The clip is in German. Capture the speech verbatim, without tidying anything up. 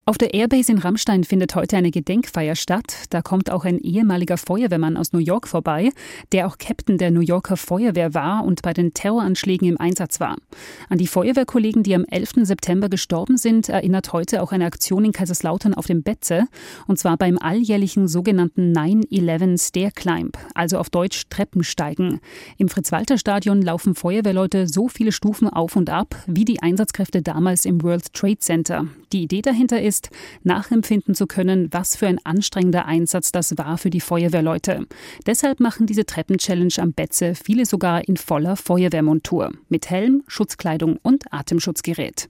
Auf der Airbase in Ramstein findet heute eine Gedenkfeier statt. Da kommt auch ein ehemaliger Feuerwehrmann aus New York vorbei, der auch Captain der New Yorker Feuerwehr war und bei den Terroranschlägen im Einsatz war. An die Feuerwehrkollegen, die am elften September gestorben sind, erinnert heute auch eine Aktion in Kaiserslautern auf dem Betze. Und zwar beim alljährlichen sogenannten nine eleven Stair Climb, also auf Deutsch Treppensteigen. Im Fritz-Walter-Stadion laufen Feuerwehrleute so viele Stufen auf und ab, wie die Einsatzkräfte damals im World Trade Center. Die Idee dahinter ist, ist, nachempfinden zu können, was für ein anstrengender Einsatz das war für die Feuerwehrleute. Deshalb machen diese Treppen-Challenge am Betze viele sogar in voller Feuerwehrmontur, mit Helm, Schutzkleidung und Atemschutzgerät.